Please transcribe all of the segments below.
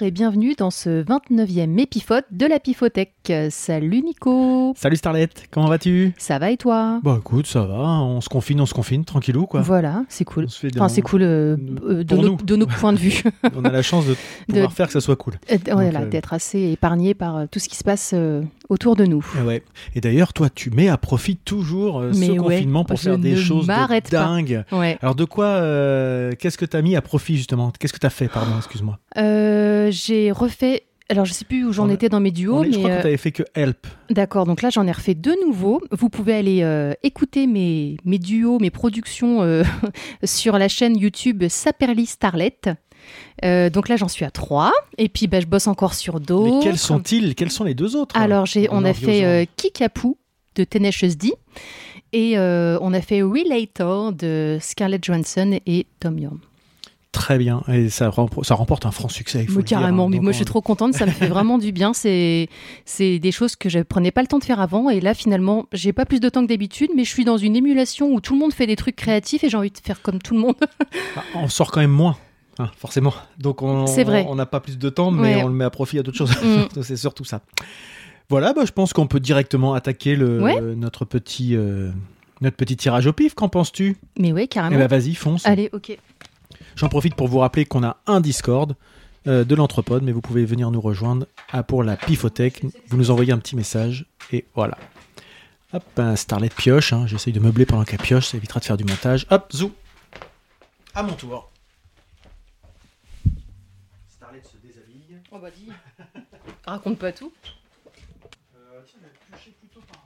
et bienvenue dans ce 29e épiphode de la Pifothèque. Salut Nico. Salut Starlet, comment vas-tu ? Ça va et toi ? Bah écoute, ça va, on se confine, tranquillou quoi. Voilà, c'est cool. C'est cool de nos points de vue. On a la chance de pouvoir faire que ça soit cool. D'être assez épargné par tout ce qui se passe autour de nous. Ouais. Et d'ailleurs, toi, tu mets à profit toujours ce confinement pour faire des choses de dingue. Ouais. Alors de quoi, qu'est-ce que tu as mis à profit justement ? Qu'est-ce que tu as fait, pardon, excuse-moi. J'ai refait... Alors, je sais plus où j'en étais dans mes duos, je crois que tu avais fait que Help. D'accord, donc là, j'en ai refait 2 nouveaux. Vous pouvez aller écouter mes duos, mes productions sur la chaîne YouTube Saperly Starlet. Donc là, j'en suis à 3. Et puis, je bosse encore sur d'autres. Mais quels sont-ils ? Quels sont les 2 autres ? Alors, on a fait Kickapoo de Tenacious D. Et on a fait Relator de Scarlett Johansson et Tom York. Très bien, et ça remporte un franc succès. Il faut carrément, le dire, mais moi je suis trop contente, ça me fait vraiment du bien. C'est des choses que je prenais pas le temps de faire avant, et là finalement, j'ai pas plus de temps que d'habitude, mais je suis dans une émulation où tout le monde fait des trucs créatifs et j'ai envie de faire comme tout le monde. On sort quand même moins, forcément. Donc c'est vrai. On n'a pas plus de temps, mais on le met à profit à d'autres choses. C'est surtout ça. Voilà, je pense qu'on peut directement attaquer notre petit tirage au pif. Qu'en penses-tu ? Mais oui, carrément. Eh vas-y, fonce. Allez, ok. J'en profite pour vous rappeler qu'on a un Discord de l'Entrepode, mais vous pouvez venir nous rejoindre pour la Pifothèque. Vous nous envoyez un petit message et voilà. Hop, Starlet pioche. J'essaye de meubler pendant qu'elle pioche, ça évitera de faire du montage. Hop, zou. À mon tour. Starlet se déshabille. Oh bah dis. Raconte pas tout. Tiens, elle a pioché plutôt par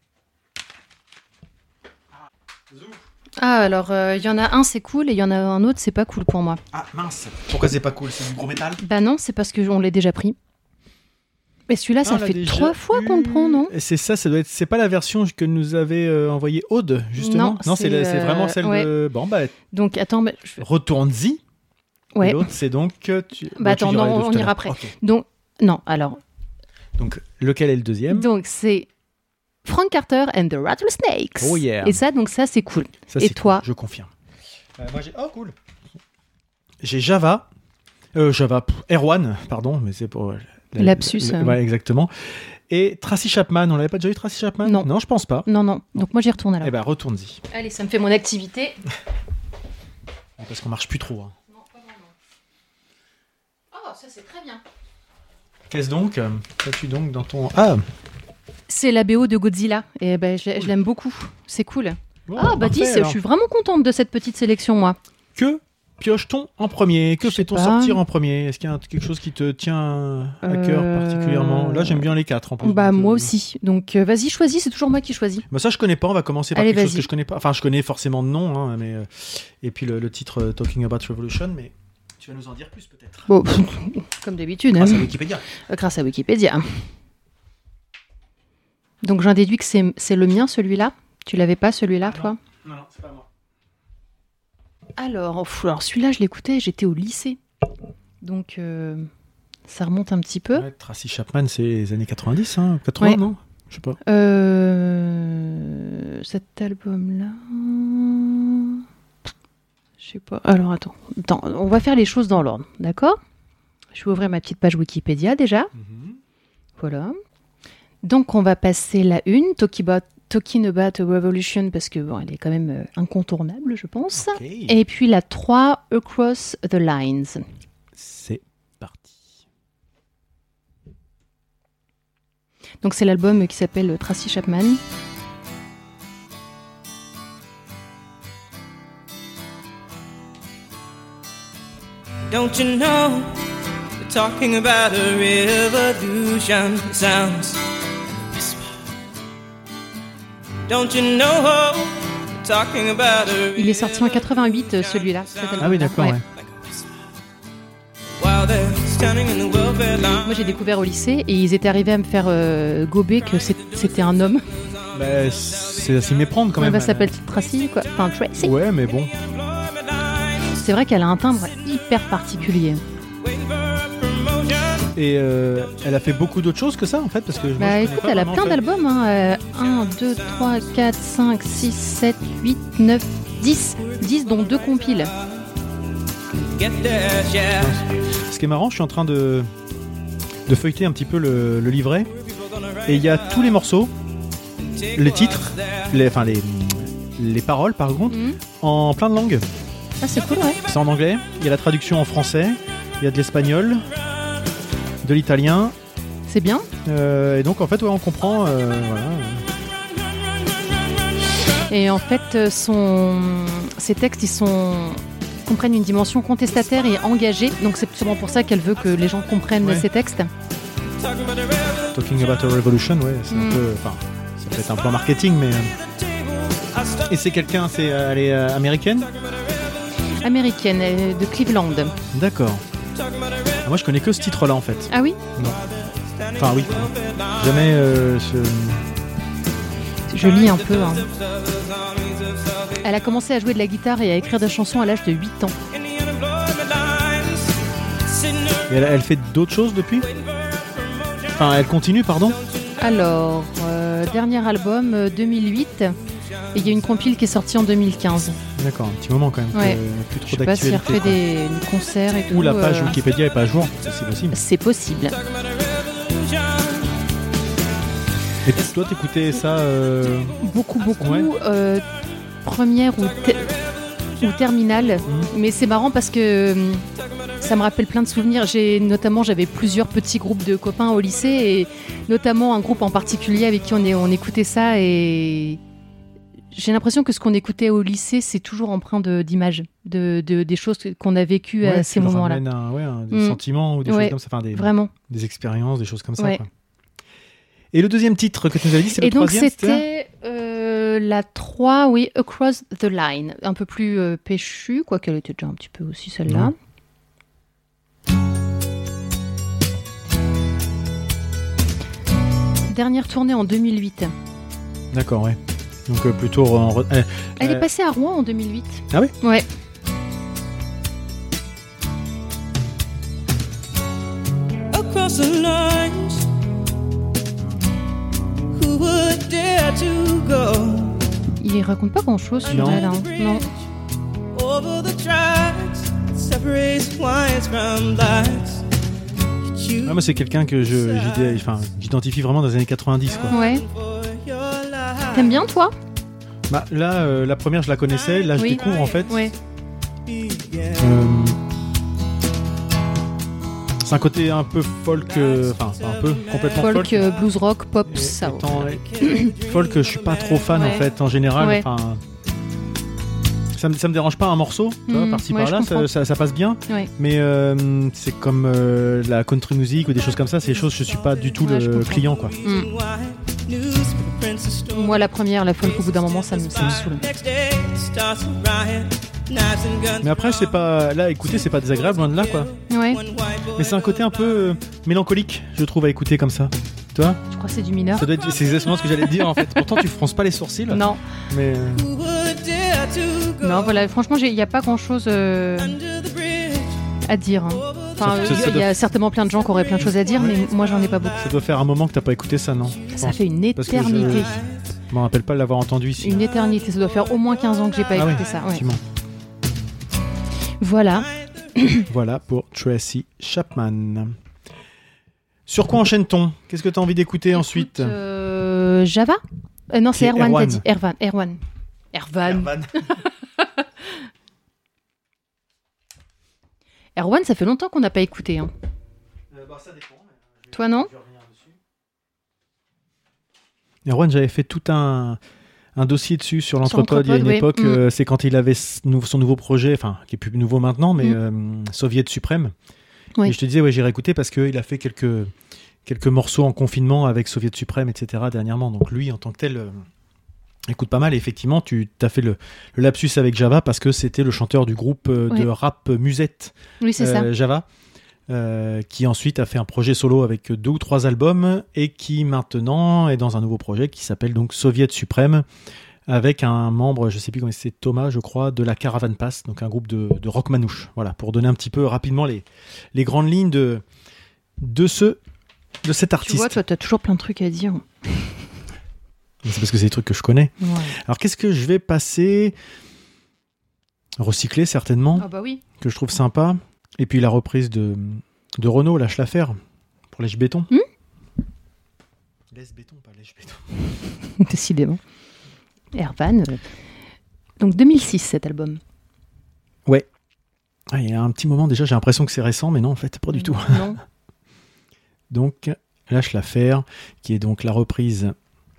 en. Zou. Ah, alors, il y en a un, c'est cool, et il y en a un autre, c'est pas cool pour moi. Ah, mince. Pourquoi c'est pas cool ? C'est du gros métal ? Bah non, c'est parce qu'on l'a déjà pris. Mais celui-là, ça fait 3 fois qu'on le prend, non ? Et c'est ça doit être... C'est pas la version que nous avait envoyée Aude, justement ? Non, c'est vraiment celle de... Bon, donc, attends... Retourne-y. Ouais. Et l'autre, c'est donc... attends, non, on ira après. Okay. Donc, non, alors... Donc, lequel est le deuxième ? Donc, c'est... Frank Carter and the Rattlesnakes. Oh yeah. Et ça, c'est cool. Ça, et toi ? Cool, je confirme. Moi, j'ai... Oh, cool. J'ai Java. Erwan, pardon, mais c'est pour... Lapsus. Ouais, exactement. Et Tracy Chapman. On l'avait pas déjà eu, Tracy Chapman ? Non, je pense pas. Non. Donc, moi, j'y retourne alors. Retourne-y. Allez, ça me fait mon activité. Parce qu'on marche plus trop. Non, pas vraiment. Oh, ça, c'est très bien. Qu'est-ce donc ? Qu'as-tu donc dans ton... Ah ! C'est la BO de Godzilla, et je l'aime beaucoup, c'est cool. Dis, je suis vraiment contente de cette petite sélection, moi. Que pioche-t-on en premier ? Que fait-on sortir en premier ? Est-ce qu'il y a quelque chose qui te tient à cœur particulièrement ? Là, j'aime bien les 4 en plus. Moi aussi, donc vas-y, choisis, c'est toujours moi qui choisis. Ça, je connais pas, on va commencer par quelque chose que je connais pas. Enfin, je connais forcément de nom, mais... et puis le titre Talking About Revolution, mais... Tu vas nous en dire plus, peut-être. Bon, comme d'habitude. Grâce à Wikipédia. Grâce à Wikipédia. Donc j'en déduis que c'est le mien, celui-là. Tu l'avais pas, celui-là, toi ? Non, c'est pas moi. Alors celui-là, je l'écoutais, j'étais au lycée. Donc ça remonte un petit peu. Ouais, Tracy Chapman, c'est les années 90, 80, non ? Je sais pas. Cet album-là... Je sais pas. Alors attends, on va faire les choses dans l'ordre, d'accord ? Je vais ouvrir ma petite page Wikipédia déjà. Voilà. Donc on va passer la 1, Talking About a Revolution, parce que elle est quand même incontournable, je pense. Okay. Et puis la 3, Across the Lines. C'est parti. Donc c'est l'album qui s'appelle Tracy Chapman. Don't you know, we're talking about a revolution. It sounds like a whisper. Don't you know, we're talking about a Il est sorti en 88, celui-là. Ah oui, d'accord, ouais. Moi, j'ai découvert au lycée et ils étaient arrivés à me faire gober que c'était un homme. C'est à s'y méprendre quand même. Elle s'appelle Tracy, quoi. Enfin, Tracy. Ouais, mais bon. C'est vrai qu'elle a un timbre hyper particulier. Et elle a fait beaucoup d'autres choses que ça, en fait, parce que écoute, elle a plein d'albums. 1, 2, 3, 4, 5, 6, 7, 8, 9, 10. 10, dont 2 compiles. ce qui est marrant, je suis en train de feuilleter un petit peu le livret, et il y a tous les morceaux, les titres, les paroles par contre, en plein de langues. Ah, c'est cool, ouais. C'est en anglais, il y a la traduction en français, il y a de l'espagnol, de l'italien. C'est bien. Et donc en fait, ouais, on comprend. Voilà. Et en fait, ces textes, comprennent une dimension contestataire et engagée. Donc c'est sûrement pour ça qu'elle veut que les gens comprennent ces textes. Talking about a revolution, ouais, c'est un peu. Enfin, ça peut être un plan marketing, mais. Et c'est quelqu'un, elle est américaine. Américaine, de Cleveland. D'accord. Moi, je connais que ce titre-là, en fait. Ah oui ? Non. Enfin, oui. Jamais. Je lis un peu. Hein. Elle a commencé à jouer de la guitare et à écrire des chansons à l'âge de 8 ans. Et elle fait d'autres choses depuis ? Enfin, elle continue, pardon ? Alors, dernier album, 2008. Et il y a une compile qui est sortie en 2015. D'accord, un petit moment quand même. Ouais. Plus trop je sais pas si elle refait des concerts et tout. Ou la page Wikipédia n'est pas à jour, c'est possible. C'est possible. Et toi, t'écoutais ça Beaucoup. Ouais. Première ou terminale. Mais c'est marrant parce que ça me rappelle plein de souvenirs. J'avais plusieurs petits groupes de copains au lycée et notamment un groupe en particulier avec qui on écoutait ça et j'ai l'impression que ce qu'on écoutait au lycée, c'est toujours empreint d'images, des choses qu'on a vécues à ces moments-là. Des sentiments ou des choses comme ça, enfin, vraiment. Des expériences, des choses comme ça. Quoi. Et le deuxième titre que tu nous avais dit, c'est le troisième. Et donc c'était la 3, oui, Across the Line, un peu plus péchue, quoique elle était déjà un petit peu aussi celle-là. Dernière tournée en 2008. D'accord, ouais. Donc plutôt elle est passée à Rouen en 2008. Ah oui ? Ouais. Across the lines, who would dare to go? Il raconte pas grand-chose sur elle, hein. Non. Over the tracks, separates whites from blacks. Ah, moi c'est quelqu'un que j'identifie vraiment dans les années 90 quoi. Ouais. T'aimes bien toi ? Bah là la première je la connaissais, là je découvre en fait. Ouais. C'est un côté un peu folk, un peu complètement folk. Blues rock, pop, ça. Folk, je suis pas trop fan en fait en général. Ouais. Ça me dérange pas un morceau, par-ci par-là, ça passe bien. Ouais. Mais c'est comme la country music ou des choses comme ça, c'est des choses je suis pas du tout le client quoi. Moi la première, la folk au bout d'un moment ça me saoule. Mais après c'est pas là écouter c'est pas désagréable loin de là quoi. Ouais. Mais c'est un côté un peu mélancolique je trouve à écouter comme ça. Toi ? Je crois que c'est du mineur. C'est exactement ce que j'allais te dire en fait. Pourtant tu fronces pas les sourcils. Non. Mais non voilà franchement il n'y a pas grand chose à dire. Hein. Enfin il y a certainement plein de gens qui auraient plein de choses à dire mais moi j'en ai pas beaucoup. Ça doit faire un moment que t'as pas écouté ça non ? Ça fait une éternité. Je me rappelle pas de l'avoir entendu ici. Une éternité, ça doit faire au moins 15 ans que j'ai pas écouté ça. Ouais. Voilà. Voilà pour Tracy Chapman. Sur quoi enchaîne-t-on ? Qu'est-ce que tu as envie d'écouter ensuite ? Java ? Non, c'est Erwan, t'as dit. Erwan. Erwan, ça fait longtemps qu'on n'a pas écouté. Hein. Ça dépend. Toi, non ? Erwan, j'avais fait tout un dossier dessus sur l'Entrepode il y a une époque. C'est quand il avait son nouveau projet, enfin, qui est plus nouveau maintenant, mais Soviet Suprême. Oui. Et je te disais, j'irai écouter parce qu'il a fait quelques morceaux en confinement avec Soviet Suprême, etc. dernièrement. Donc lui, en tant que tel, écoute pas mal. Et effectivement, tu as fait le lapsus avec Java parce que c'était le chanteur du groupe de rap Musette. Oui, c'est ça. Java. Qui ensuite a fait un projet solo avec 2 ou 3 albums et qui maintenant est dans un nouveau projet qui s'appelle donc Soviet Suprême avec un membre, je sais plus comment c'est, Thomas je crois, de la Caravan Pass, donc un groupe de rock manouche. Voilà, pour donner un petit peu rapidement les grandes lignes de cet artiste. Tu vois, toi t'as toujours plein de trucs à dire. C'est parce que c'est des trucs que je connais. Ouais. Alors qu'est-ce que je vais passer ? Recycler certainement. Ah bah oui. Que je trouve sympa. Et puis la reprise de De Renault, lâche l'affaire. Pour lèche-béton. Lèche-béton, pas lèche-béton. Décidément. Erwan. Donc 2006, cet album. Ouais. Ah, il y a un petit moment déjà, j'ai l'impression que c'est récent, mais non, en fait, pas du tout. Non. Donc, lâche l'affaire, qui est donc la remise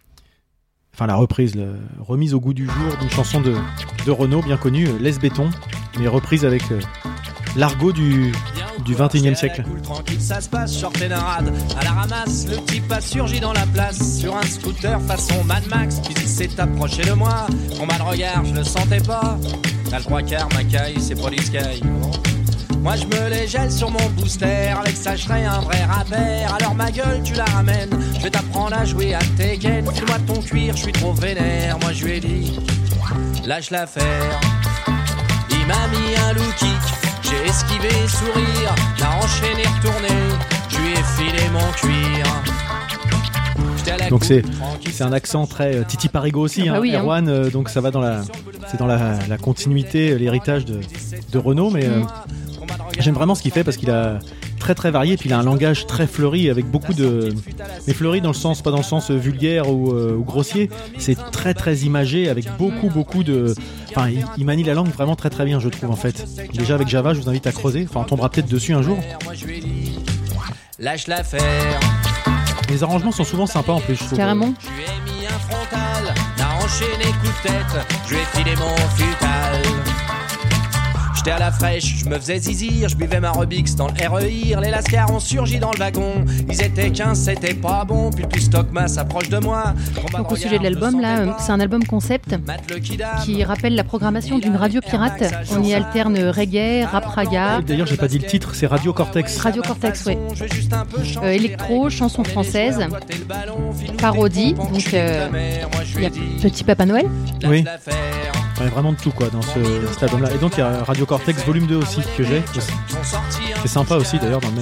au goût du jour d'une chanson de Renaud, bien connue, Lèche-béton, mais reprise avec l'argot du 21e siècle. Cool, tranquille, ça se passe, short et rade. À la ramasse, le type a surgi dans la place. Sur un scooter façon Mad Max. Puis il s'est approché de moi. On m'a le regard, je le sentais pas. T'as le 3/4, ma caille, c'est Police Sky. Moi je me les gèle sur mon booster. Avec ça je serai un vrai rappeur. Alors ma gueule tu la ramènes. Je vais t'apprendre à jouer à Tekken. File-moi ton cuir, je suis trop vénère. Moi je lui ai dit, lâche l'affaire. Il m'a mis un low kick. J'ai esquivé sourire. J'ai enchaîné retourné. Je lui ai filé mon cuir. Donc c'est un accent très Titi Parigo aussi, oui, Erwan, donc ça va dans la continuité, l'héritage de Renaud, mais j'aime vraiment ce qu'il fait parce qu'il a très très varié, puis il a un langage très fleuri avec beaucoup de... Mais fleuri dans le sens, pas dans le sens vulgaire ou grossier, c'est très très imagé avec beaucoup de... Enfin, il manie la langue vraiment très très bien, je trouve en fait. Déjà avec Java, je vous invite à creuser, enfin on tombera peut-être dessus un jour. Lâche l'affaire. Les arrangements sont souvent sympas en plus, je trouve. Carrément. Je lui ai mis un frontal, t'as enchaîné coup de tête, je lui ai filé mon futal. J'étais à la fraîche, je me faisais zizir, je buvais ma Rubix dans le RER. Les lascars ont surgi dans le wagon, ils étaient 15, c'était pas bon. Puis le plus stockma s'approche de moi. Donc au sujet de l'album, là, c'est un album concept qui rappelle la programmation d'une radio pirate. On y alterne reggae, rap raga. D'ailleurs, j'ai pas dit le titre, c'est Radio Cortex. Radio Cortex, oui. Électro, chansons françaises, parodie. Donc il y a Petit Papa Noël. Oui. Il y a vraiment de tout quoi dans cet album-là. Et donc il y a Radio Cortex Volume 2 aussi que j'ai. C'est sympa aussi d'ailleurs dans le même.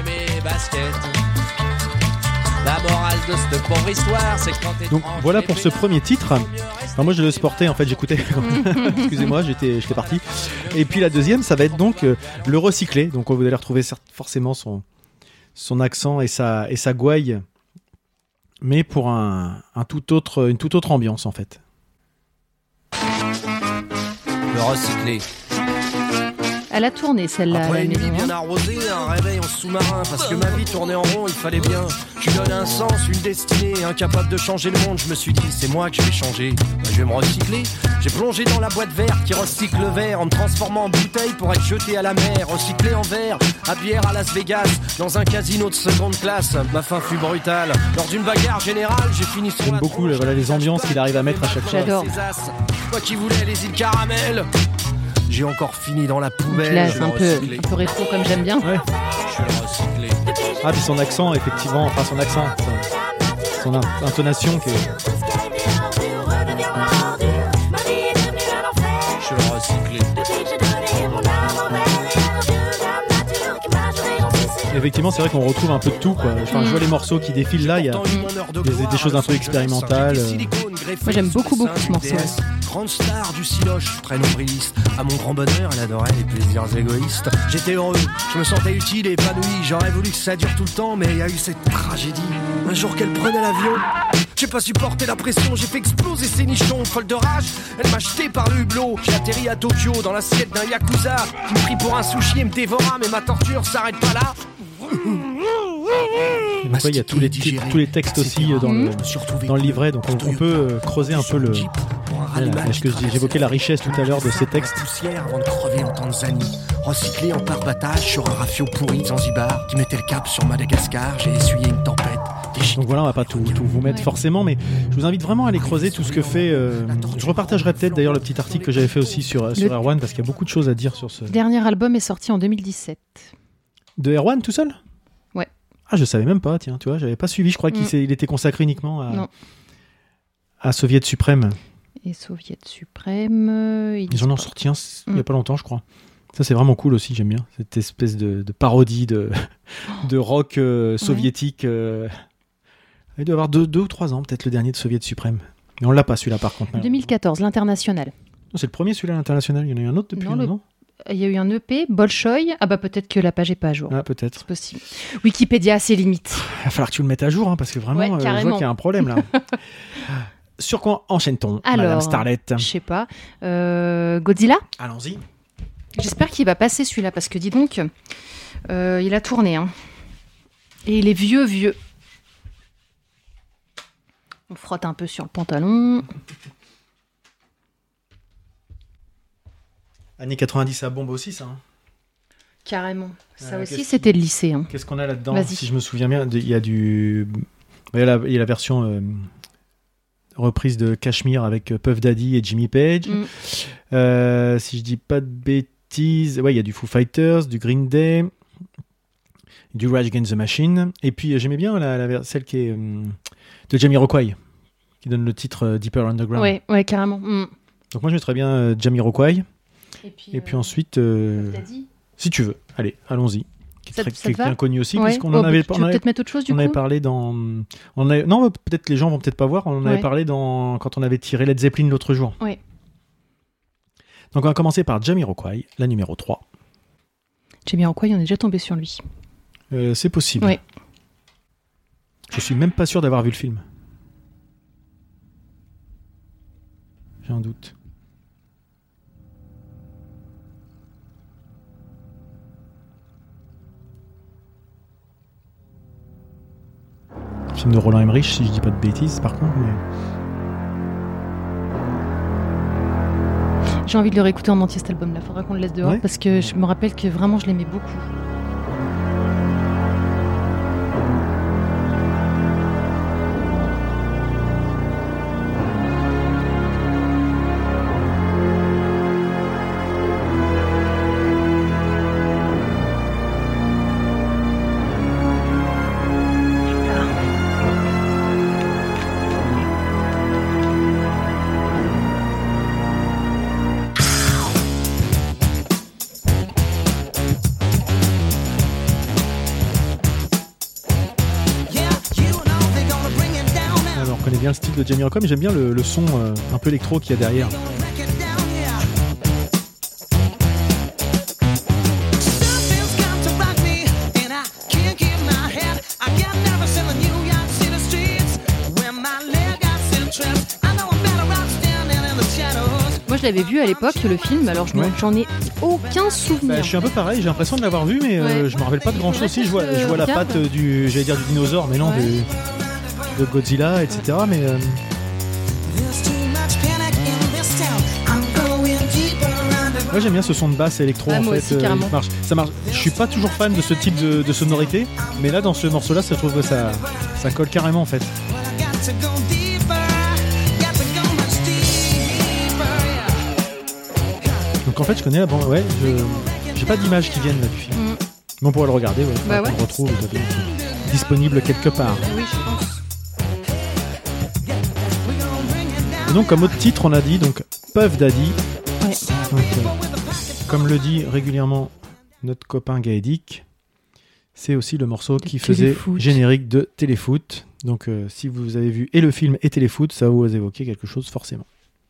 Donc voilà pour ce premier titre. Enfin, moi je le sportais en fait, j'écoutais. Excusez-moi, j'étais parti. Et puis la deuxième, ça va être donc le recyclé. Donc vous allez retrouver forcément son accent et sa gouaille, mais pour une toute autre ambiance en fait. Le recyclé. Elle a tourné celle-là. Après une nuit maison, bien arrosée, un réveil en sous-marin. Parce que ma vie tournait en rond, il fallait bien. Je lui donne un sens, une destinée. Incapable de changer le monde, je me suis dit c'est moi que je vais changer. Je vais me recycler. J'ai plongé dans la boîte verte qui recycle le verre. En me transformant en bouteille pour être jeté à la mer. Recyclé en verre, à bière à Las Vegas. Dans un casino de seconde classe. Ma fin fut brutale. Lors d'une bagarre générale, j'ai fini sur J'aime beaucoup les ambiances qu'il arrive à mettre à chaque fois. J'adore. Moi qui voulais les îles caramel. J'ai encore fini dans la poubelle. Là, c'est un peu rétro comme j'aime bien. Ouais. Ah, puis son accent, effectivement, enfin son intonation qui est... Je suis recyclé. Effectivement, c'est vrai qu'on retrouve un peu de tout, quoi. Enfin, je vois les morceaux qui défilent là, il y a des choses un peu expérimentales. Moi, j'aime beaucoup ce morceau. Grande star du siloche, très nombriliste. À mon grand bonheur, elle adorait les plaisirs égoïstes. J'étais heureux, je me sentais utile et épanoui. J'aurais voulu que ça dure tout le temps, mais il y a eu cette tragédie. Un jour qu'elle prenait l'avion, j'ai pas supporté la pression, j'ai fait exploser ses nichons. Folle de rage, elle m'a jeté par le hublot. J'ai atterri à Tokyo dans l'assiette d'un yakuza qui me prit pour un sushi et me dévora, mais ma torture s'arrête pas là. Donc, il y a tous les textes aussi dans le livret, donc on peut creuser un peu est-ce que j'évoquais la richesse tout à l'heure de ces textes. Avant de crever en Tanzanie, recyclé en parbattage sur un rafio pourri de Zanzibar qui mettait le cap sur Madagascar. J'ai essuyé une tempête. Donc voilà, on va pas tout vous mettre forcément, mais je vous invite vraiment à aller creuser tout ce que fait. Je repartagerai peut-être d'ailleurs le petit article que j'avais fait aussi sur Erwan, parce qu'il y a beaucoup de choses à dire sur ce. Le dernier album est sorti en 2017. De Erwan tout seul ? Ouais. Ah, je savais même pas, tiens, tu vois, j'avais pas suivi, je crois qu'il était consacré uniquement à Soviet Suprême. Et Soviet Suprême. Ils en ont sorti un il y a pas longtemps, je crois. Ça, c'est vraiment cool aussi, j'aime bien. Cette espèce de parodie de rock soviétique. Il doit y avoir 2 ou 3 ans, peut-être le dernier de Soviet Suprême. Mais on l'a pas celui-là par contre. 2014, l'International. Non, c'est le premier celui-là, l'International. Il y en a eu un autre depuis, non il y a eu un EP, Bolshoi. Ah bah peut-être que la page est pas à jour. Ah, peut-être. C'est possible. Wikipédia a ses limites. Il va falloir que tu le mettes à jour, hein, parce que vraiment, Ouais, je vois carrément. qu'il y a un problème là. Sur quoi enchaîne-t-on, Madame Alors, Starlet? je sais pas. Godzilla. Allons-y. J'espère qu'il va passer celui-là parce que dis donc, il a tourné. Hein. Et il est vieux. On frotte un peu sur le pantalon. Années 90 à bombe aussi, ça. Hein. Carrément. Ça aussi, qu'est-ce c'était le lycée. Hein. Qu'est-ce qu'on a là-dedans? Vas-y. Si je me souviens bien, il y a du... Il y a la version reprise de Cashmere avec Puff Daddy et Jimmy Page. Si je dis pas de bêtises, ouais, il y a du Foo Fighters, du Green Day, du Rage Against the Machine. Et puis j'aimais bien celle qui est de Jamiroquai, qui donne le titre Deeper Underground. Ouais, carrément. Donc moi je mettrais bien Jamiroquai. Et puis ensuite, Puff Daddy. si tu veux, allez, allons-y. Qui Ça est te va bien connu aussi, Ouais. puisqu'on en avait... Tu veux peut-être mettre autre chose du On coup avait parlé dans... Non, peut-être les gens vont peut-être pas voir. On en avait parlé quand on avait tiré Led Zeppelin l'autre jour. Oui. Donc on va commencer par Jamiroquai, la numéro 3. Jamiroquai, on est déjà tombé sur lui. C'est possible. Oui. Je suis même pas sûr d'avoir vu le film. J'ai un doute. Film de Roland Emmerich, si je dis pas de bêtises, par contre. Mais... J'ai envie de le réécouter en entier cet album-là. Faudra qu'on le laisse dehors parce que je me rappelle que vraiment je l'aimais beaucoup. Le style de Jamiroquai, mais j'aime bien le son un peu électro qu'il y a derrière. Moi je l'avais vu à l'époque le film, alors j'en ai aucun souvenir. Je suis un peu pareil, j'ai l'impression de l'avoir vu, mais je me rappelle pas de grand chose aussi. Je vois la patte du dinosaure, mais non, de Godzilla, etc. Mais moi j'aime bien ce son de basse électro en moi fait. Aussi, carrément. Ça marche. Je suis pas toujours fan de ce type de sonorité, mais là dans ce morceau-là, je trouve que ça colle carrément en fait. Donc en fait, je connais la bande. Ouais, j'ai pas d'images qui viennent là du film. Mais on pourra le regarder. On le retrouve disponible quelque part. Oui, je pense. Et donc comme autre titre, on a dit donc Puff Daddy. Ouais. Donc, comme le dit régulièrement notre copain Gaëdic, c'est aussi le morceau qui faisait générique de Téléfoot. Donc si vous avez vu et le film et Téléfoot, ça va vous évoquer quelque chose forcément.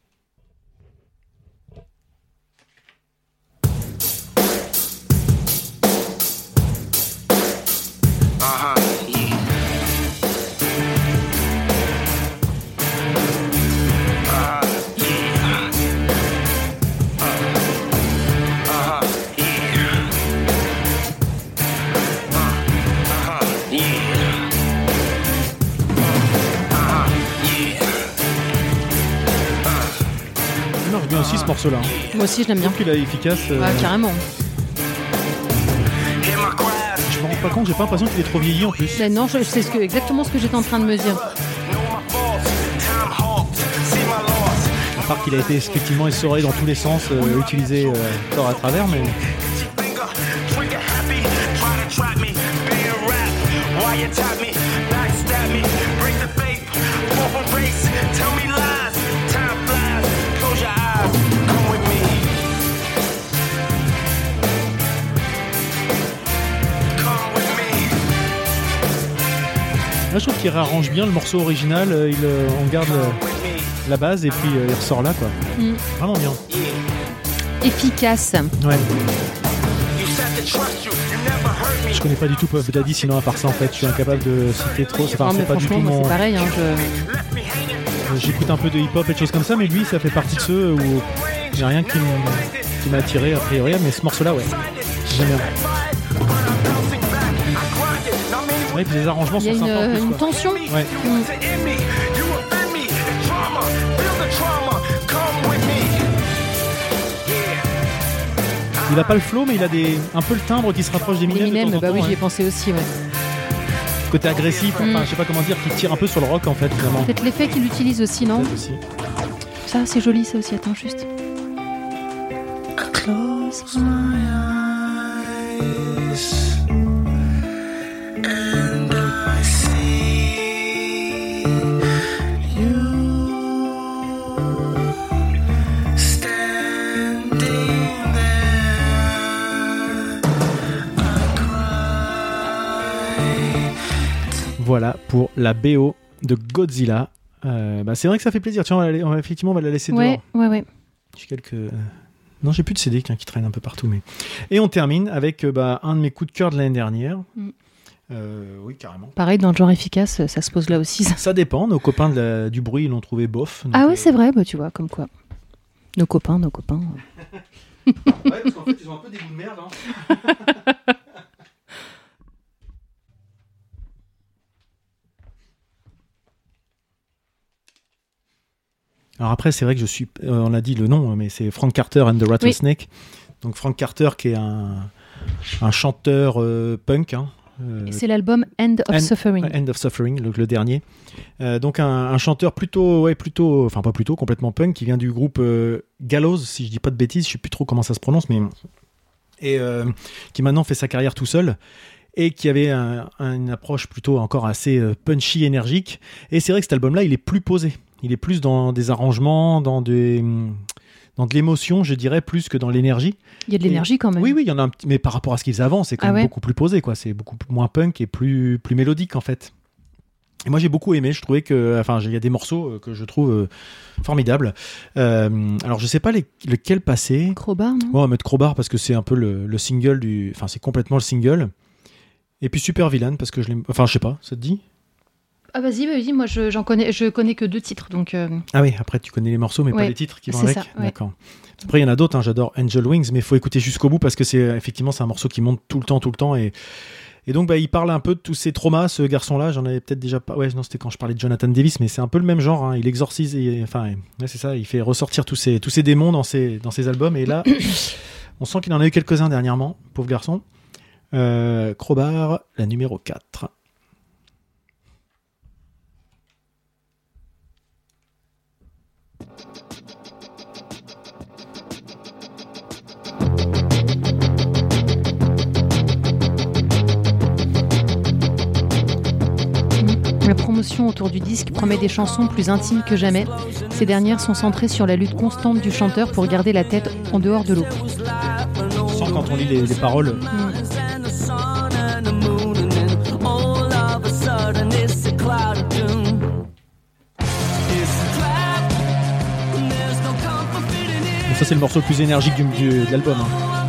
Bien aussi ce morceau-là. Moi aussi je l'aime bien. Je trouve qu'il est efficace. Carrément. Je me rends pas compte, j'ai pas l'impression qu'il est trop vieilli en plus. Ben non, c'est exactement ce que j'étais en train de me dire. À part qu'il a été effectivement essoré dans tous les sens, utilisé tort à travers, mais. Là, je trouve qu'il réarrange bien le morceau original, on garde la base et puis il ressort là quoi. Vraiment bien. efficace. Ouais. Je connais pas du tout Puff Daddy, sinon à part ça en fait, je suis incapable de citer trop. C'est pas du tout mon. C'est pareil. J'écoute un peu de hip-hop et de choses comme ça, mais lui, ça fait partie de ceux où il n'y a rien qui m'a attiré a priori, mais ce morceau-là, ouais, j'aime bien. Ouais, puis les arrangements sont sympas. Il y a une tension. Ouais. Il a pas le flow, mais il a un peu le timbre qui se rapproche d'Eminem. Bah oui, j'y ai pensé aussi, ouais. Côté agressif, enfin, je sais pas comment dire, qui tire un peu sur le rock en fait, finalement. Peut-être l'effet qu'il utilise aussi, non ? Aussi. Ça, c'est joli, ça aussi. Attends, juste. Close my eyes and I see you standing there. I cry. Voilà pour la BO de Godzilla. C'est vrai que ça fait plaisir. Tiens, on va la laisser dehors. Ouais. J'ai quelques. Non, j'ai plus de CD qui traînent un peu partout. Mais... Et on termine avec un de mes coups de cœur de l'année dernière. Oui, carrément. Pareil, dans le genre efficace, ça se pose là aussi. Ça dépend. Nos copains du bruit, ils l'ont trouvé bof. Donc, ah ouais, c'est vrai, tu vois, comme quoi. Nos copains. Ouais, parce qu'en fait, ils ont un peu des goûts de merde. Hein. Alors après, c'est vrai que on a dit le nom, mais c'est Frank Carter and the Rattlesnake. Oui. Donc Frank Carter qui est un chanteur punk. Hein, et c'est l'album End of Suffering. End of Suffering, le dernier. Donc un chanteur complètement punk qui vient du groupe Gallows, si je dis pas de bêtises, je sais plus trop comment ça se prononce, mais et qui maintenant fait sa carrière tout seul. Et qui avait une approche plutôt encore assez punchy, énergique. Et c'est vrai que cet album-là, il est plus posé. Il est plus dans des arrangements, dans de l'émotion, je dirais, plus que dans l'énergie. Il y a de l'énergie quand même. Oui, il y en a un petit, mais par rapport à ce qu'ils faisaient avant, c'est quand même beaucoup plus posé, quoi. C'est beaucoup moins punk et plus mélodique, en fait. Et moi, j'ai beaucoup aimé. Je trouvais il y a des morceaux que je trouve formidables. Alors, je sais pas lequel passer. Crowbar, non ? Ouais, on va mettre Crowbar parce que c'est un peu le single c'est complètement le single. Et puis Super Villain parce que je l'aime. Enfin, je sais pas, ça te dit ? Ah vas-y, moi je connais que 2 titres donc. Ah oui, après tu connais les morceaux mais pas les titres qui vont avec. Ça, ouais. D'accord. Après il y en a d'autres, hein. J'adore Angel Wings, mais il faut écouter jusqu'au bout parce que c'est un morceau qui monte tout le temps et donc il parle un peu de tous ses traumas, ce garçon-là. J'en avais peut-être déjà pas. Ouais, non, c'était quand je parlais de Jonathan Davis, mais c'est un peu le même genre. Hein. Il exorcise, c'est ça. Il fait ressortir tous ses démons dans ses albums et là, on sent qu'il en a eu quelques-uns dernièrement, pauvre garçon. Crowbar, la numéro 4. La promotion autour du disque promet des chansons plus intimes que jamais. Ces dernières sont centrées sur la lutte constante du chanteur pour garder la tête en dehors de l'eau. On sent quand on lit les paroles. Ça c'est le morceau le plus énergique de l'album.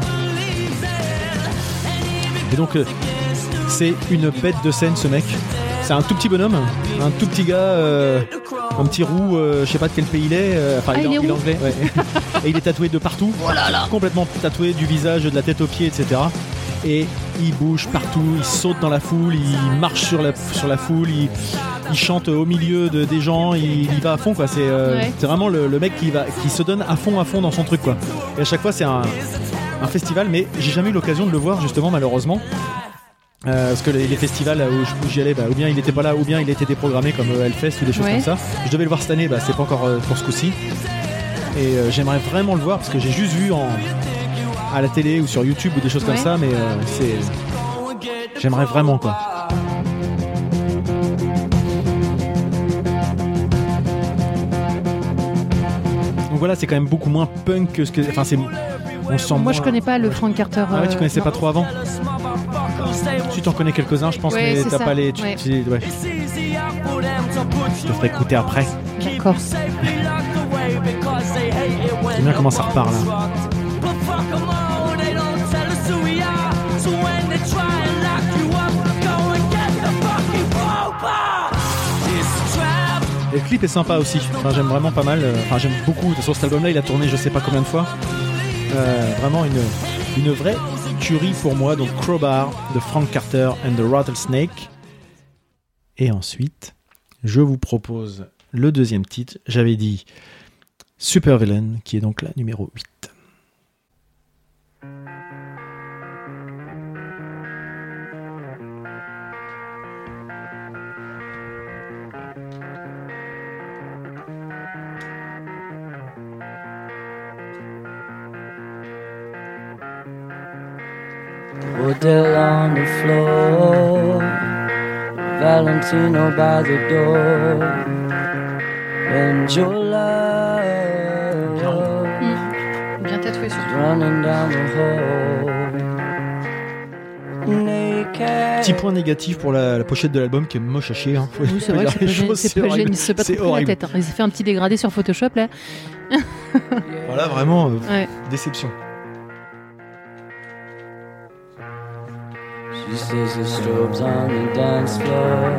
Et donc c'est une bête de scène ce mec. C'est un tout petit bonhomme, un tout petit gars, un petit roux, je sais pas de quel pays il est. Il est anglais. Ouais. Et il est tatoué de partout, complètement tatoué du visage, de la tête aux pieds, etc. Et il bouge partout, il saute dans la foule, il marche sur la foule, il chante au milieu des gens, il va à fond quoi. C'est vraiment le mec qui se donne à fond dans son truc quoi. Et à chaque fois c'est un festival, mais j'ai jamais eu l'occasion de le voir justement malheureusement. Parce que les festivals où j'y allais, ou bien il était pas là, ou bien il était déprogrammé comme Hellfest ou des choses comme ça. Je devais le voir cette année, c'est pas encore pour ce coup-ci. Et j'aimerais vraiment le voir parce que j'ai juste vu à la télé ou sur YouTube ou des choses comme ça, mais j'aimerais vraiment quoi. Donc voilà, c'est quand même beaucoup moins punk que ce que. Enfin, on sent. Moi, je connais pas le Frank Carter. Ah ouais, tu connaissais pas trop avant. Tu t'en connais quelques-uns, je pense, mais t'as pas les. Ouais. Je te ferai écouter après. D'accord. C'est bien comment ça repart là. Et le clip est sympa aussi. Enfin, j'aime vraiment pas mal. Enfin, j'aime beaucoup. De toute façon, cet album-là, il a tourné je sais pas combien de fois. Vraiment une vraie tuerie pour moi. Donc Crowbar de Frank Carter and the Rattlesnake. Et ensuite, je vous propose le deuxième titre. J'avais dit Supervillain, qui est donc la numéro 8. Odell on the floor, Valentino by the door, and your love Bien tatoué surtout. running down the hall. Naked. Petit point négatif pour la pochette de l'album qui est moche à chier. Hein. Oui, c'est vrai que c'est pas gênant, c'est pas gênant, il se bat trop la horrible. tête. Hein. Ils ont fait un petit dégradé sur Photoshop là. Voilà, vraiment, Ouais. déception. She says the strobes on the dance floor,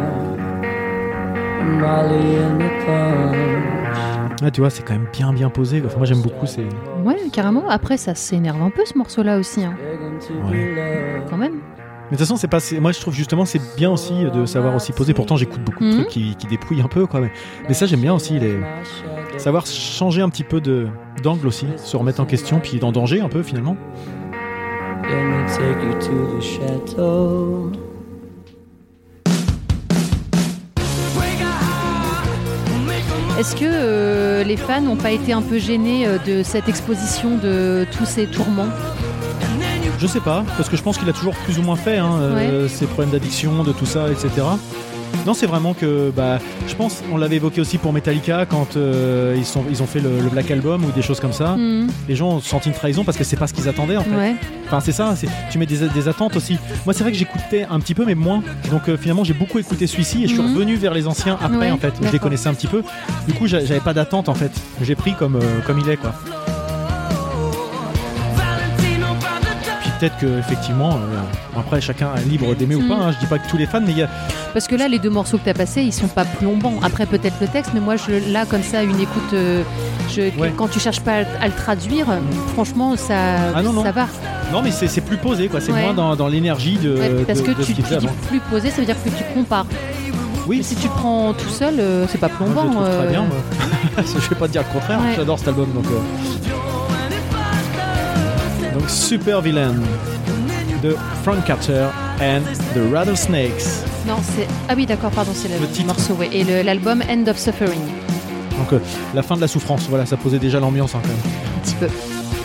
Molly in the punch. Ah, tu vois, c'est quand même bien posé. Enfin, moi, j'aime beaucoup. C'est Ouais, carrément. Après, ça s'énerve un peu ce morceau-là aussi, hein. Begging to Ouais. be loved. Quand même. Mais de toute façon, c'est pas. Moi, je trouve justement, c'est bien aussi de savoir aussi poser. Pourtant, j'écoute beaucoup de Mhm. trucs qui dépouillent un peu, quoi. Mais ça, j'aime bien aussi savoir changer un petit peu d'angle aussi, se remettre en question, puis d'en danger un peu finalement. Let me take you to the chateau. Est-ce que les fans n'ont pas été un peu gênés de cette exposition de tous ces tourments ? Je sais pas, parce que je pense qu'il a toujours plus ou moins fait ses problèmes d'addiction, de tout ça, etc. Non, c'est vraiment que, je pense, on l'avait évoqué aussi pour Metallica quand ils ont fait le Black Album ou des choses comme ça. Mhm. Les gens ont senti une trahison parce que c'est pas ce qu'ils attendaient en fait. Ouais. Enfin, c'est ça, tu mets des attentes aussi. Moi, c'est vrai que j'écoutais un petit peu, mais moins. Donc, finalement, j'ai beaucoup écouté celui-ci et je suis Mhm. revenu vers les anciens après, Ouais, en fait. Je les d'accord. connaissais un petit peu. Du coup, j'avais pas d'attente, en fait. J'ai pris comme il est, quoi. Puis peut-être que, effectivement, après, chacun est libre d'aimer ou pas. Hein. Je dis pas que tous les fans, mais il y a. Parce que là, les deux morceaux que tu as passés, ils sont pas plombants. Après, peut-être le texte, mais moi, là, comme ça, une écoute, Ouais. quand tu cherches pas à le traduire, franchement, ça va. Non, mais c'est plus posé, quoi. C'est Ouais. moins dans l'énergie de, Ouais, parce que de ce tu qu'il faisait dis avant. plus posé, ça veut dire que tu compares. Oui, Mais si tu le prends tout seul, c'est pas moi, plombant. je le trouve très bien. Moi. Je vais pas te dire le contraire. Ouais. J'adore cet album, donc. Donc Super Villain de Frank Carter and the Rattlesnakes. Non, c'est. Ah oui, d'accord, pardon, c'est Le le titre. morceau, ouais. Et l'album End of Suffering, Donc la fin de la souffrance. Voilà, ça posait déjà l'ambiance hein, quand même. un petit peu.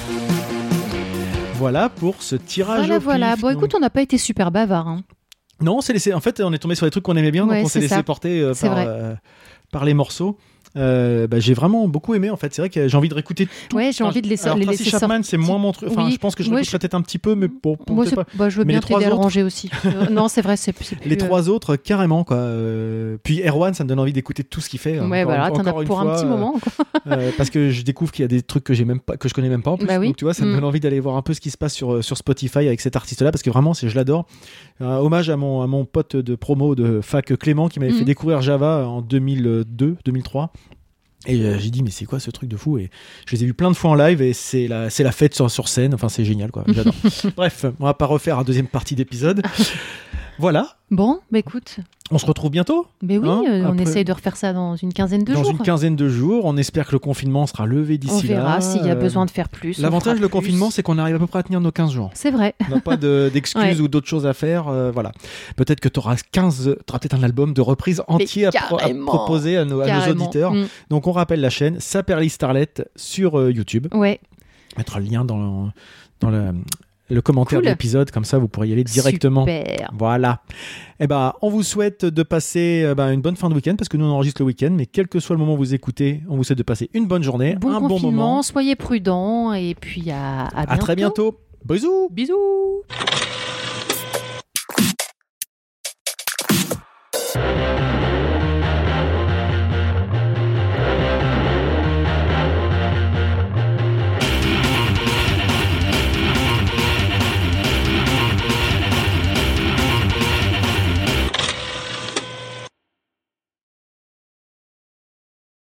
Voilà pour ce tirage au Voilà. pif. Bon, écoute, on n'a pas été super bavard. Hein. Non, on s'est laissé. En fait, on est tombé sur des trucs qu'on aimait bien, Ouais, donc on s'est c'est laissé ça. porter C'est vrai. par les morceaux. J'ai vraiment beaucoup aimé en fait. C'est vrai que j'ai envie de réécouter tout. Ouais, j'ai envie de Alors, les Tracy laisser Chapman, sortir. c'est moins mon truc. Enfin, Oui. je pense que je Moi, l'écouterai peut-être un petit peu, mais bon, Moi, peut-être pas. je veux Mais bien les trois t'aider à le autres- ranger aussi. Non, c'est vrai, c'est plus. Les trois autres, carrément quoi. Puis Erwan, ça me donne envie d'écouter tout ce qu'il fait. Ouais, voilà, t'en as pour un petit moment. Quoi. Parce que je découvre qu'il y a des trucs que je connais même pas en plus. Bah oui. Donc tu vois, ça me donne envie d'aller voir un peu ce qui se passe sur Spotify avec cet artiste-là, parce que vraiment, je l'adore. Hommage à mon pote de promo de fac Clément qui m'avait fait découvrir Java en 2002-2003. Et j'ai dit mais c'est quoi ce truc de fou, et je les ai vus plein de fois en live et c'est la fête sur scène, enfin c'est génial quoi, j'adore. Bref, on va pas refaire une deuxième partie d'épisode. Voilà, Bon, bah écoute. on se retrouve bientôt Mais oui, Hein, on après- essaye de refaire ça dans une quinzaine de dans jours. une quinzaine de jours. On espère que le confinement sera levé On d'ici là. verra s'il y a besoin de faire plus. on L'avantage fera le plus. confinement, c'est qu'on arrive à peu près à tenir nos 15 jours. C'est vrai. On n'a pas d'excuses Ouais. ou d'autres choses à faire. Voilà. Peut-être que tu auras peut-être un album de reprise entier à carrément. proposer à nos Carrément. auditeurs. Donc on rappelle la chaîne Saperly Starlet sur YouTube. Ouais. On mettra le lien dans le commentaire Cool. de l'épisode, comme ça vous pourrez y aller directement. Super. Voilà. On vous souhaite de passer une bonne fin de week-end, parce que nous on enregistre le week-end, mais quel que soit le moment où vous écoutez, on vous souhaite de passer une bonne journée, Bon un bon confinement, moment. soyez prudents et puis à bientôt. À très bientôt. Bisous. Bisous.